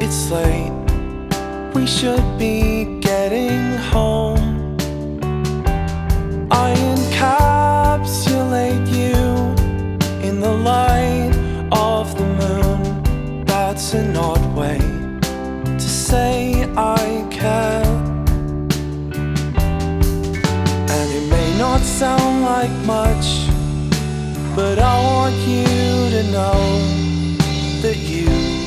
it's late, we should be getting home. I encapsulate you in the light of the moon. That's an odd way to say I care, and it may not sound like much, but I want you to know that you